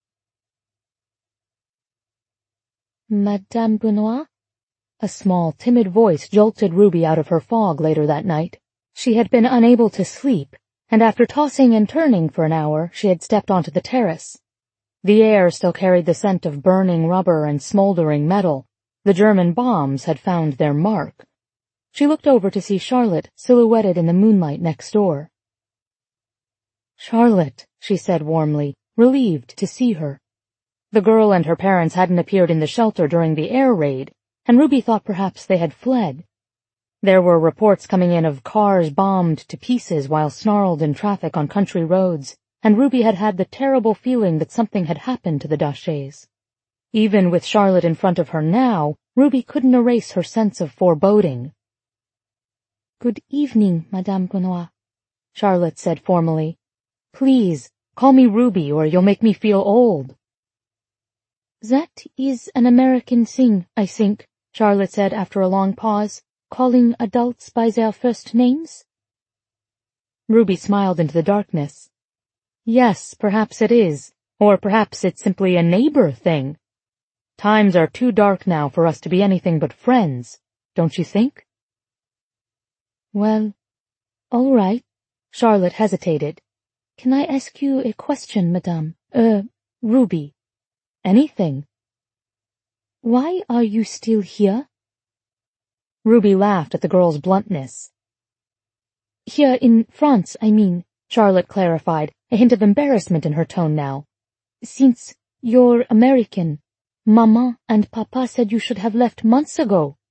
"Madame Benoit?" A small, timid voice jolted Ruby out of her fog later that night. She had been unable to sleep, and after tossing and turning for an hour, she had stepped onto the terrace. The air still carried the scent of burning rubber and smoldering metal. The German bombs had found their mark. She looked over to see Charlotte silhouetted in the moonlight next door. "Charlotte," she said warmly, relieved to see her. The girl and her parents hadn't appeared in the shelter during the air raid, and Ruby thought perhaps they had fled. There were reports coming in of cars bombed to pieces while snarled in traffic on country roads, and Ruby had had the terrible feeling that something had happened to the Dachets. Even with Charlotte in front of her now, Ruby couldn't erase her sense of foreboding. "Good evening, Madame Benoit," Charlotte said formally. "Please, call me Ruby or you'll make me feel old." "That is an American thing, I think," Charlotte said after a long pause, "calling adults by their first names." Ruby smiled into the darkness. "Yes, perhaps it is, or perhaps it's simply a neighbor thing. Times are too dark now for us to be anything but friends, don't you think?" "Well, all right." Charlotte hesitated. "Can I ask you a question, Madame? Ruby." "Anything." "Why are you still here?" Ruby laughed at the girl's bluntness. "Here in France, I mean," Charlotte clarified, a hint of embarrassment in her tone now. "Since you're American, Maman and Papa said you should have left months ago."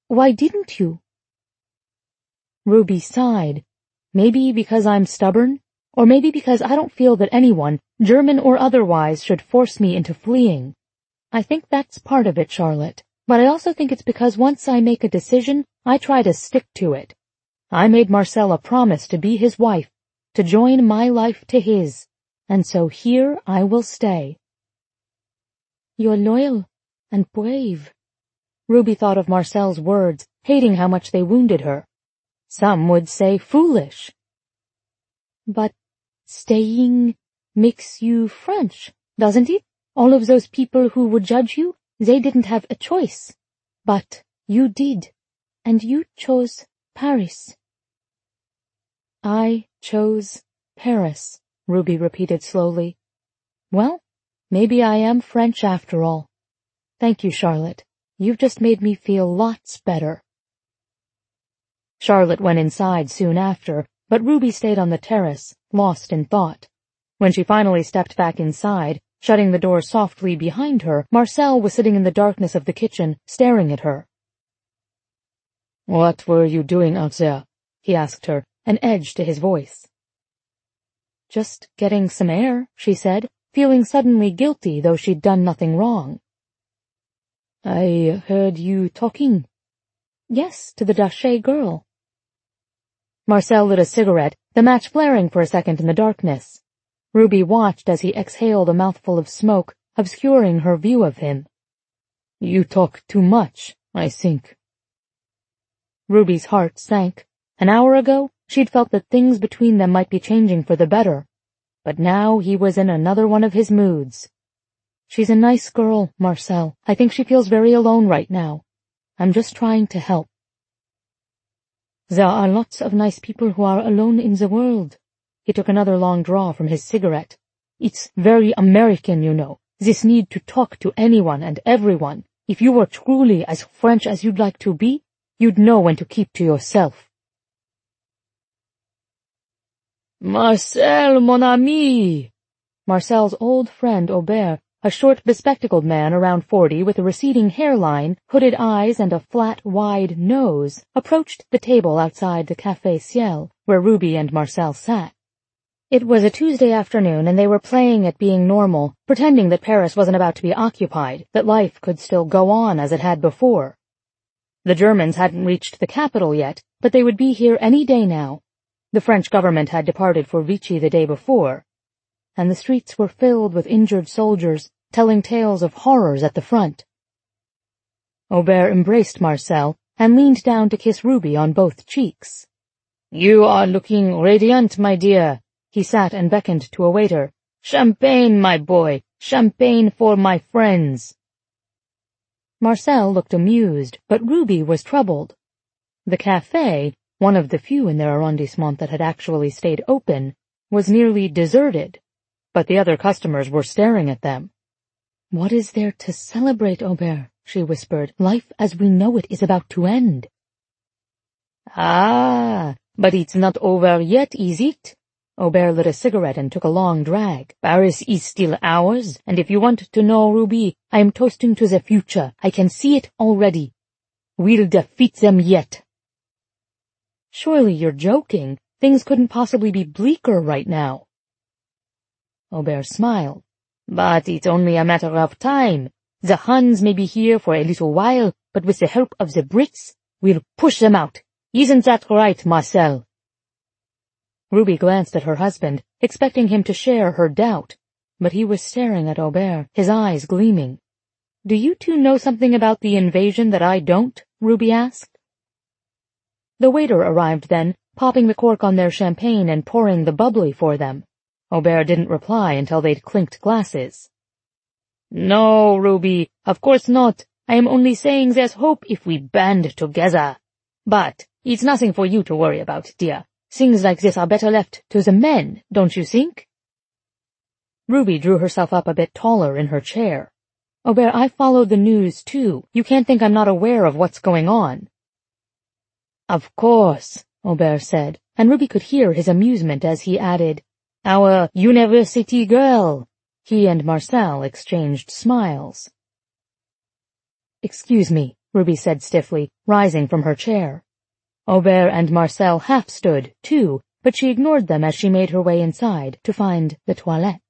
Why didn't you? Ruby sighed. Maybe because I'm stubborn, or maybe because I don't feel that anyone, German or otherwise, should force me into fleeing. I think that's part of it, Charlotte, but I also think it's because once I make a decision, I try to stick to it. I made Marcel a promise to be his wife, to join my life to his, and so here I will stay. You're loyal and brave. Ruby thought of Marcel's words, hating how much they wounded her. Some would say foolish. But staying makes you French, doesn't it? All of those people who would judge you, they didn't have a choice. But you did, and you chose Paris. I chose Paris, Ruby repeated slowly. Well, maybe I am French after all. Thank you, Charlotte. You've just made me feel lots better. Charlotte went inside soon after, but Ruby stayed on the terrace, lost in thought. When she finally stepped back inside, shutting the door softly behind her, Marcel was sitting in the darkness of the kitchen, staring at her. "What were you doing out there?" he asked her, an edge to his voice. "Just getting some air," she said, feeling suddenly guilty though she'd done nothing wrong. "I heard you talking." "Yes, to the Daché girl." Marcel lit a cigarette, the match flaring for a second in the darkness. Ruby watched as he exhaled a mouthful of smoke, obscuring her view of him. "You talk too much, I think." Ruby's heart sank. An hour ago, she'd felt that things between them might be changing for the better. But now he was in another one of his moods. "She's a nice girl, Marcel. I think she feels very alone right now. I'm just trying to help." "There are lots of nice people who are alone in the world." He took another long draw from his cigarette. "It's very American, you know, this need to talk to anyone and everyone. If you were truly as French as you'd like to be, you'd know when to keep to yourself." "Marcel, mon ami!" Marcel's old friend Aubert, a short bespectacled man around 40 with a receding hairline, hooded eyes, and a flat, wide nose, approached the table outside the Café Ciel, where Ruby and Marcel sat. It was a Tuesday afternoon, and they were playing at being normal, pretending that Paris wasn't about to be occupied, that life could still go on as it had before. The Germans hadn't reached the capital yet, but they would be here any day now. The French government had departed for Vichy the day before, and the streets were filled with injured soldiers, telling tales of horrors at the front. Aubert embraced Marcel and leaned down to kiss Ruby on both cheeks. "You are looking radiant, my dear." He sat and beckoned to a waiter. "Champagne, my boy, champagne for my friends." Marcel looked amused, but Ruby was troubled. The café, one of the few in their arrondissement that had actually stayed open, was nearly deserted, but the other customers were staring at them. "What is there to celebrate, Aubert?" she whispered. "Life as we know it is about to end." "Ah, but it's not over yet, is it?" Aubert lit a cigarette and took a long drag. "Paris is still ours, and if you want to know, Ruby, I am toasting to the future. I can see it already. We'll defeat them yet." "Surely you're joking. Things couldn't possibly be bleaker right now." Aubert smiled. "But it's only a matter of time. The Huns may be here for a little while, but with the help of the Brits, we'll push them out. Isn't that right, Marcel?" Ruby glanced at her husband, expecting him to share her doubt, but he was staring at Aubert, his eyes gleaming. "Do you two know something about the invasion that I don't?" Ruby asked. The waiter arrived then, popping the cork on their champagne and pouring the bubbly for them. Aubert didn't reply until they'd clinked glasses. "No, Ruby, of course not. I am only saying there's hope if we band together. But it's nothing for you to worry about, dear. Things like this are better left to the men, don't you think?" Ruby drew herself up a bit taller in her chair. "Aubert, I follow the news too. You can't think I'm not aware of what's going on." "Of course," Aubert said, and Ruby could hear his amusement as he added, "Our university girl." He and Marcel exchanged smiles. "Excuse me," Ruby said stiffly, rising from her chair. Aubert and Marcel half stood, too, but she ignored them as she made her way inside to find the toilette.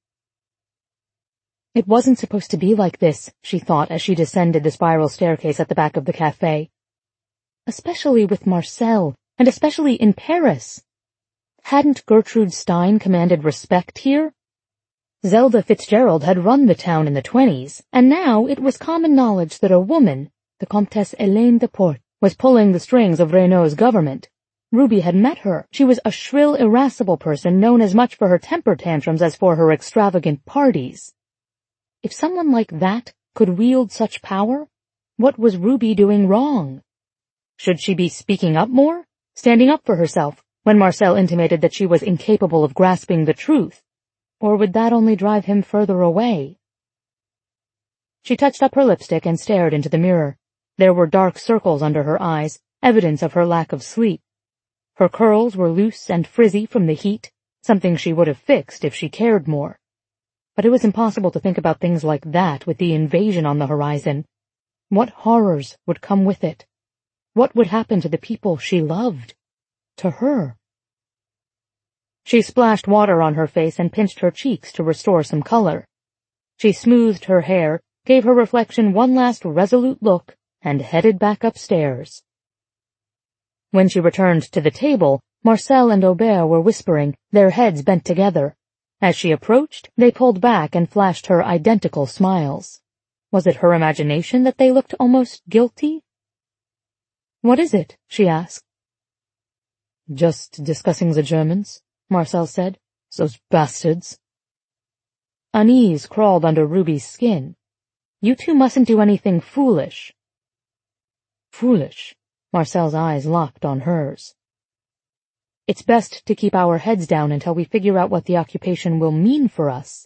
It wasn't supposed to be like this, she thought as she descended the spiral staircase at the back of the cafe. Especially with Marcel, and especially in Paris. Hadn't Gertrude Stein commanded respect here? Zelda Fitzgerald had run the town in the 1920s, and now it was common knowledge that a woman, the Comtesse Hélène de Porte, was pulling the strings of Renault's government. Ruby had met her. She was a shrill, irascible person known as much for her temper tantrums as for her extravagant parties. If someone like that could wield such power, what was Ruby doing wrong? Should she be speaking up more? Standing up for herself, when Marcel intimated that she was incapable of grasping the truth? Or would that only drive him further away? She touched up her lipstick and stared into the mirror. There were dark circles under her eyes, evidence of her lack of sleep. Her curls were loose and frizzy from the heat, something she would have fixed if she cared more. But it was impossible to think about things like that with the invasion on the horizon. What horrors would come with it? What would happen to the people she loved? To her? She splashed water on her face and pinched her cheeks to restore some color. She smoothed her hair, gave her reflection one last resolute look, and headed back upstairs. When she returned to the table, Marcel and Aubert were whispering, their heads bent together. As she approached, they pulled back and flashed her identical smiles. Was it her imagination that they looked almost guilty? "What is it?" she asked. "Just discussing the Germans," Marcel said. "Those bastards." Unease crawled under Ruby's skin. "You two mustn't do anything foolish." "Foolish?" Marcel's eyes locked on hers. "It's best to keep our heads down until we figure out what the occupation will mean for us."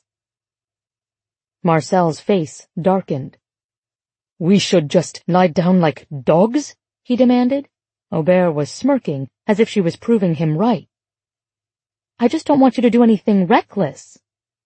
Marcel's face darkened. "We should just lie down like dogs?" he demanded. Aubert was smirking, as if she was proving him right. "I just don't want you to do anything reckless."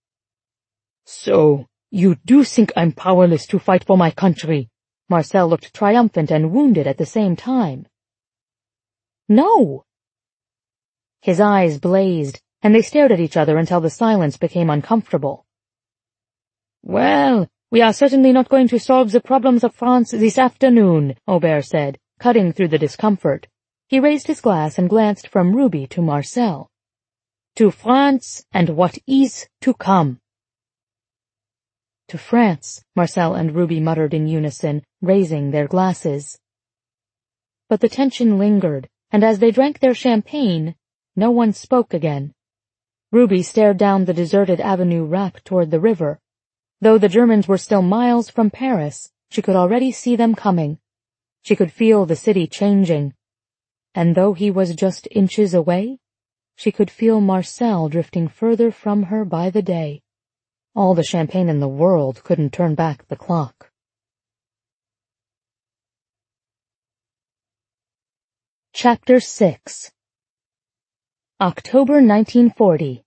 "So, you do think I'm powerless to fight for my country?" Marcel looked triumphant and wounded at the same time. "No!" His eyes blazed, and they stared at each other until the silence became uncomfortable. "Well, we are certainly not going to solve the problems of France this afternoon," Aubert said, cutting through the discomfort. He raised his glass and glanced from Ruby to Marcel. "To France and what is to come." "To France," Marcel and Ruby muttered in unison, raising their glasses. But the tension lingered, and as they drank their champagne, no one spoke again. Ruby stared down the deserted avenue wrap toward the river. Though the Germans were still miles from Paris, she could already see them coming. She could feel the city changing. And though he was just inches away, she could feel Marcel drifting further from her by the day. All the champagne in the world couldn't turn back the clock. Chapter 6. October 1940.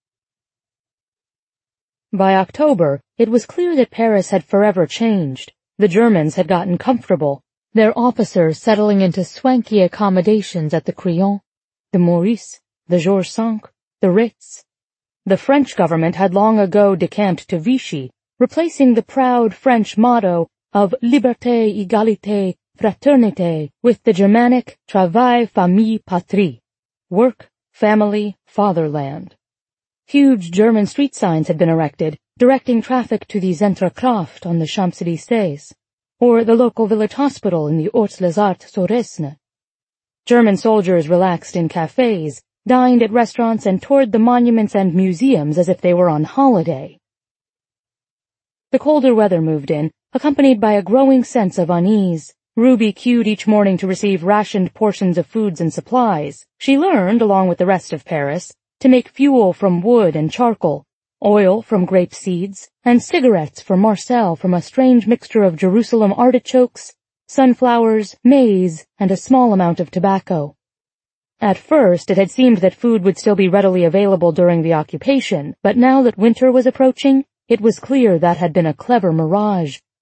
By October, it was clear that Paris had forever changed. The Germans had gotten comfortable, their officers settling into swanky accommodations at the Crillon, the Maurice, the Georges V, the Ritz. The French government had long ago decamped to Vichy, replacing the proud French motto of Liberté, Égalité, Fraternité with the Germanic Travail, Famille, Patrie, work, family, fatherland. Huge German street signs had been erected, directing traffic to the Zentralkraft on the Champs-Élysées, or the local village hospital in the Hautes-les-Arts sur Aisne. German soldiers relaxed in cafes, dined at restaurants, and toured the monuments and museums as if they were on holiday. The colder weather moved in, accompanied by a growing sense of unease. Ruby queued each morning to receive rationed portions of foods and supplies. She learned, along with the rest of Paris, to make fuel from wood and charcoal, oil from grape seeds, and cigarettes for Marcel from a strange mixture of Jerusalem artichokes, sunflowers, maize, and a small amount of tobacco. At first, it had seemed that food would still be readily available during the occupation, but now that winter was approaching, it was clear that had been a clever mirage,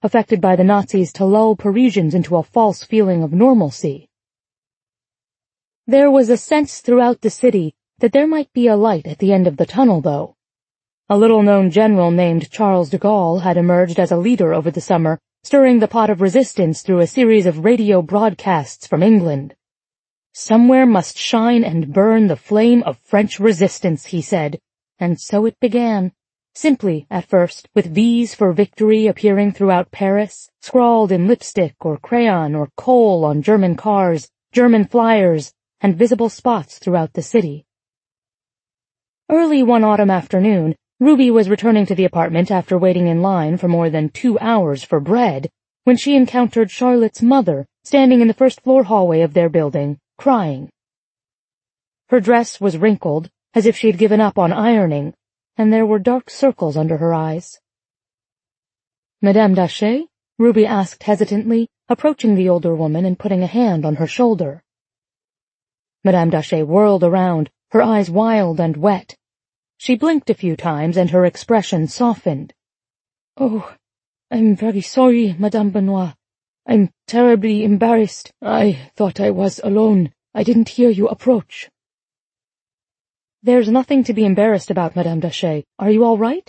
affected by the Nazis to lull Parisians into a false feeling of normalcy. There was a sense throughout the city that there might be a light at the end of the tunnel, though. A little-known general named Charles de Gaulle had emerged as a leader over the summer, stirring the pot of resistance through a series of radio broadcasts from England. Somewhere must shine and burn the flame of French resistance, he said, and so it began. Simply, at first, with V's for victory appearing throughout Paris, scrawled in lipstick or crayon or coal on German cars, German flyers, and visible spots throughout the city. Early one autumn afternoon, Ruby was returning to the apartment after waiting in line for more than 2 hours for bread, when she encountered Charlotte's mother standing in the first-floor hallway of their building, crying. Her dress was wrinkled, as if she had given up on ironing, and there were dark circles under her eyes. "Madame Dachet?" Ruby asked hesitantly, approaching the older woman and putting a hand on her shoulder. Madame Dachet whirled around, her eyes wild and wet. She blinked a few times and her expression softened. "Oh, I'm very sorry, Madame Benoit. I'm terribly embarrassed. I thought I was alone. I didn't hear you approach." "There's nothing to be embarrassed about, Madame Dachet. Are you all right?"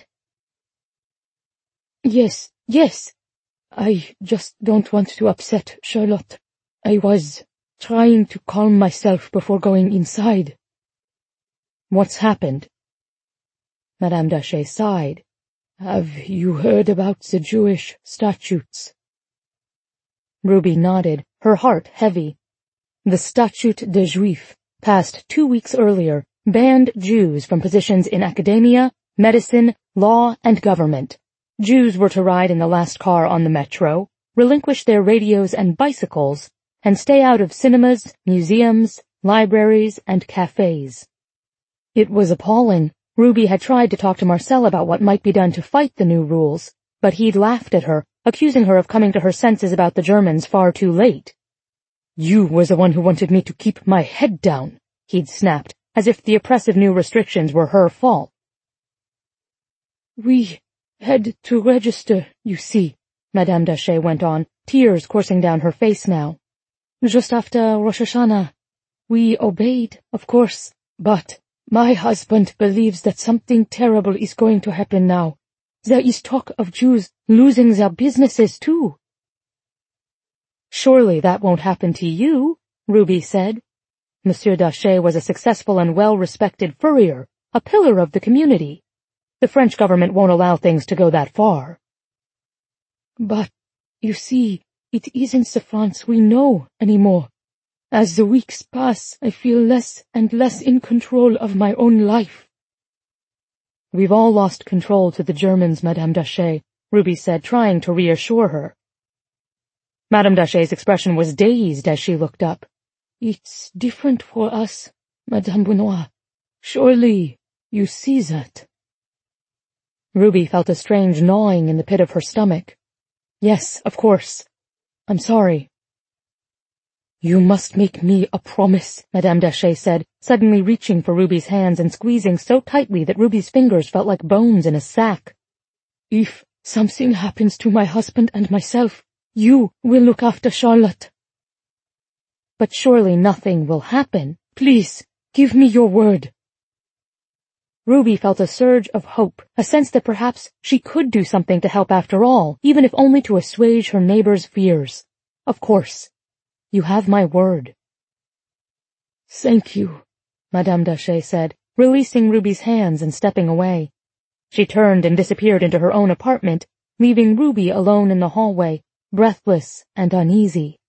Yes. I just don't want to upset Charlotte. I was trying to calm myself before going inside." "What's happened?" Madame Dachet sighed. "Have you heard about the Jewish statutes?" Ruby nodded, her heart heavy. The Statute des Juifs, passed 2 weeks earlier, banned Jews from positions in academia, medicine, law, and government. Jews were to ride in the last car on the metro, relinquish their radios and bicycles, and stay out of cinemas, museums, libraries, and cafes. It was appalling. Ruby had tried to talk to Marcel about what might be done to fight the new rules, but he'd laughed at her, accusing her of coming to her senses about the Germans far too late. "You was the one who wanted me to keep my head down," he'd snapped, as if the oppressive new restrictions were her fault. "We had to register, you see," Madame Dachet went on, tears coursing down her face now. "Just after Rosh Hashanah. We obeyed, of course, but my husband believes that something terrible is going to happen now. There is talk of Jews losing their businesses, too." "Surely that won't happen to you," Ruby said. Monsieur Dachet was a successful and well-respected furrier, a pillar of the community. The French government won't allow things to go that far. "But, you see, it isn't the France we know anymore. As the weeks pass, I feel less and less in control of my own life." "We've all lost control to the Germans, Madame Dachet," Ruby said, trying to reassure her. Madame Dachet's expression was dazed as she looked up. "It's different for us, Madame Benoit. Surely you see that." Ruby felt a strange gnawing in the pit of her stomach. "Yes, of course. I'm sorry." "You must make me a promise," Madame Dachet said, suddenly reaching for Ruby's hands and squeezing so tightly that Ruby's fingers felt like bones in a sack. "If something happens to my husband and myself, you will look after Charlotte." "But surely nothing will happen. Please, give me your word." Ruby felt a surge of hope, a sense that perhaps she could do something to help after all, even if only to assuage her neighbor's fears. "Of course. You have my word." "Thank you," Madame Dachet said, releasing Ruby's hands and stepping away. She turned and disappeared into her own apartment, leaving Ruby alone in the hallway, breathless and uneasy.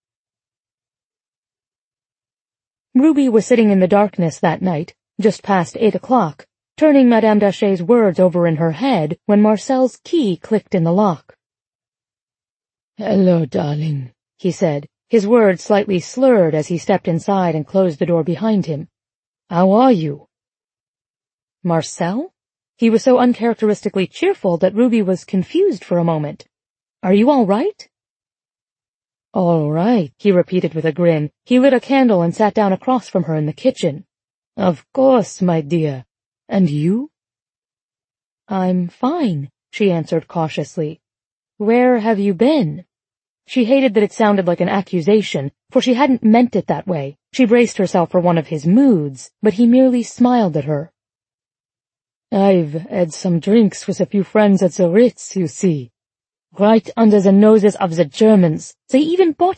Ruby was sitting in the darkness that night, just past 8 o'clock, turning Madame Dachet's words over in her head when Marcel's key clicked in the lock. "Hello, darling," he said, his words slightly slurred as he stepped inside and closed the door behind him. "How are you?" "Marcel?" He was so uncharacteristically cheerful that Ruby was confused for a moment. "Are you all right?" "All right," he repeated with a grin. He lit a candle and sat down across from her in the kitchen. "Of course, my dear. And you?" "I'm fine," she answered cautiously. Where have you been? She hated that it sounded like an accusation, for she hadn't meant it that way. She braced herself for one of his moods, but he merely smiled at her. I've had some drinks with a few friends at the Ritz, you see. Right under the noses of the Germans. They even bought